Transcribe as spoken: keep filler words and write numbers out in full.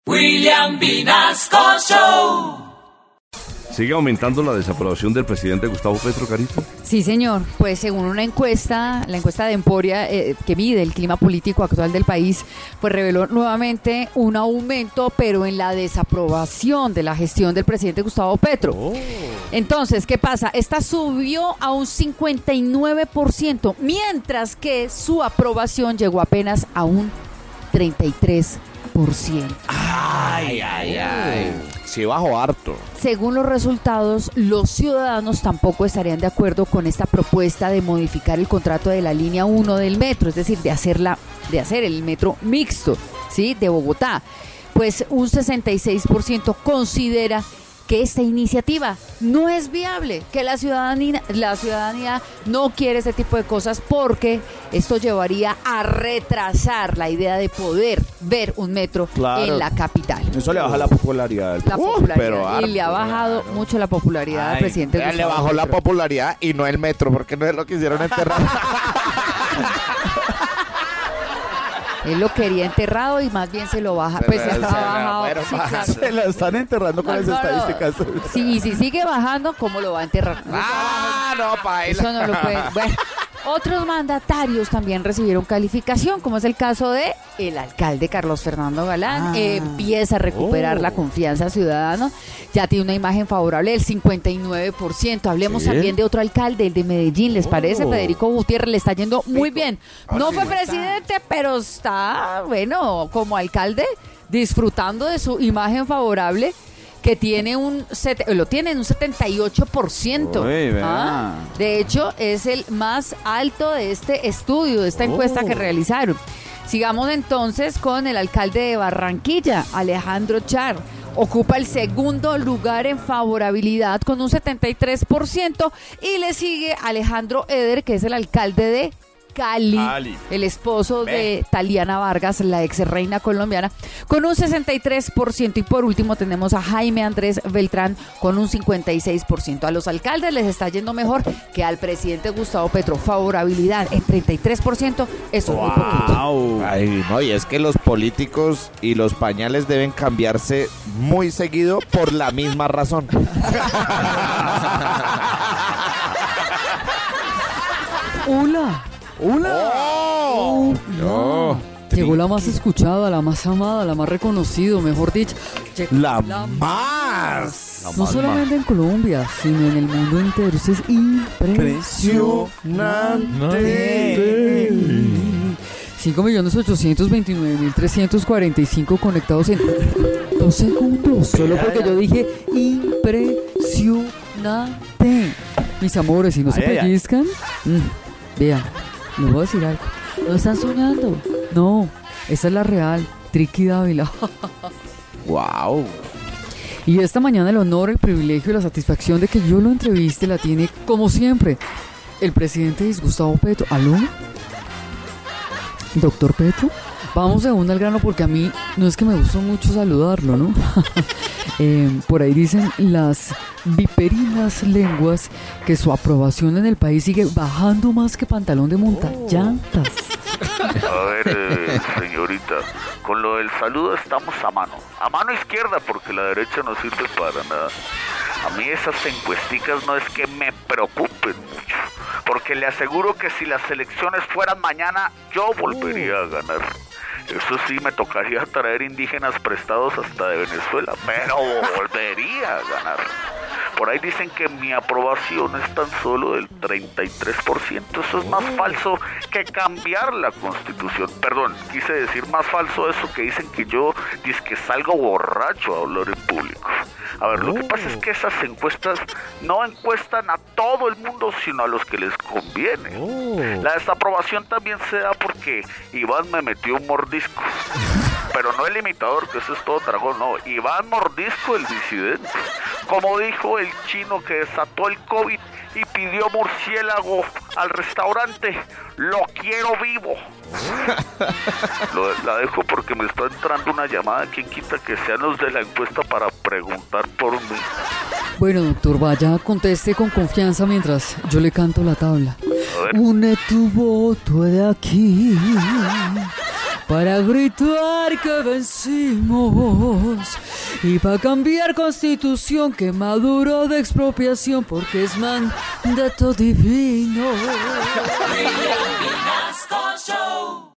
William Vinasco Show. ¿Sigue aumentando la desaprobación del presidente Gustavo Petro, Carito? Sí, señor. Pues según una encuesta, la encuesta de Emporia, eh, que mide el clima político actual del país, pues reveló nuevamente un aumento, pero en la desaprobación de la gestión del presidente Gustavo Petro. Oh. Entonces, ¿qué pasa? Esta subió a un cincuenta y nueve por ciento, mientras que su aprobación llegó apenas a un treinta y tres por ciento. Ay, ay, ay. Sí, bajó harto. Según los resultados, los ciudadanos tampoco estarían de acuerdo con esta propuesta de modificar el contrato de la línea uno del metro, es decir, de hacerla, de hacer el metro mixto, ¿sí? De Bogotá. Pues un sesenta y seis por ciento considera que esta iniciativa no es viable, que la ciudadanía, la ciudadanía no quiere este tipo de cosas porque esto llevaría a retrasar la idea de poder ver un metro claro. en la capital. Eso le baja la popularidad. La uh, popularidad pero y harto, le ha bajado claro. mucho la popularidad Ay, al presidente Gustavo Le bajó Petro. La popularidad y no el metro, porque no es lo que hicieron enterrar. Él lo quería enterrado y más bien se lo baja. Se pues se, lo ha bajado. Bueno, sí, claro. Se lo están enterrando con no, las no, estadísticas. No. Sí, y si sigue bajando, ¿cómo lo va a enterrar? Ah, no, paila. Eso no lo puede. Bueno, otros mandatarios también recibieron calificación, como es el caso de el alcalde Carlos Fernando Galán. Ah. Eh, empieza a recuperar oh. la confianza ciudadana. Ya tiene una imagen favorable del cincuenta y nueve por ciento. Hablemos ¿Sí? también de otro alcalde, el de Medellín. ¿Les oh. parece? Federico Gutiérrez le está yendo muy bien. No fue presidente, pero está, bueno, como alcalde, disfrutando de su imagen favorable, que tiene un lo tiene en un setenta y ocho por ciento. Uy, ¿Ah? De hecho, es el más alto de este estudio, de esta encuesta oh. que realizaron. Sigamos entonces con el alcalde de Barranquilla, Alejandro Char. Ocupa el segundo lugar en favorabilidad con un setenta y tres por ciento y le sigue Alejandro Eder, que es el alcalde de Cali, Cali, el esposo Ve. de Taliana Vargas, la ex reina colombiana, con un sesenta y tres por ciento. Y por último tenemos a Jaime Andrés Beltrán con un cincuenta y seis por ciento. A los alcaldes les está yendo mejor que al presidente Gustavo Petro. Favorabilidad en treinta y tres por ciento. Eso wow. es muy poquito. Ay, no, y es que los políticos y los pañales deben cambiarse muy seguido por la misma razón. Hola. ¡Hola! Oh, no. Llegó la más escuchada, la más amada, la más reconocida, mejor dicho. La, la más. No más solamente más. En Colombia, sino en el mundo entero. Eso es impresionante. cinco millones ochocientos veintinueve mil trescientos cuarenta y cinco conectados en dos segundos. Solo porque yo dije impresionante. Mis amores, si no ay, se pellizcan, mmm, vean. Les voy a decir algo. No están soñando. No, esa es la real. Triqui Dávila. Wow. Y esta mañana el honor, el privilegio y la satisfacción de que yo lo entreviste la tiene, como siempre, el presidente Gustavo Petro. ¿Aló? ¿Doctor Petro? Vamos de una al grano porque a mí no es que me gusta mucho saludarlo, ¿no? eh, por ahí dicen las viperinas lenguas que su aprobación en el país sigue bajando más que pantalón de montallantas. A ver, eh, señorita, con lo del saludo estamos a mano. A mano izquierda porque la derecha no sirve para nada. A mí esas encuesticas no es que me preocupen mucho, porque le aseguro que si las elecciones fueran mañana, yo volvería a ganar. Eso sí, me tocaría traer indígenas prestados hasta de Venezuela, pero volvería a ganar. Por ahí dicen que mi aprobación es tan solo del treinta y tres por ciento. Eso es más falso que cambiar la Constitución. Perdón, quise decir más falso eso que dicen que yo dizque salgo borracho a hablar en público. A ver, lo que pasa es que esas encuestas no encuestan a todo el mundo, sino a los que les conviene. La desaprobación también se da porque Iván me metió un mordisco. Pero no el imitador, que eso es todo dragón, no. Iván Mordisco, el disidente. Como dijo el chino que desató el COVID y pidió murciélago al restaurante, lo quiero vivo. Lo, la dejo porque me está entrando una llamada. ¿Quién quita que sean los de la encuesta para preguntar por mí? Bueno, doctor, vaya, conteste con confianza mientras yo le canto la tabla. Une tu voto de aquí para gritar que vencimos y para cambiar constitución que maduró de expropiación porque es mandato divino.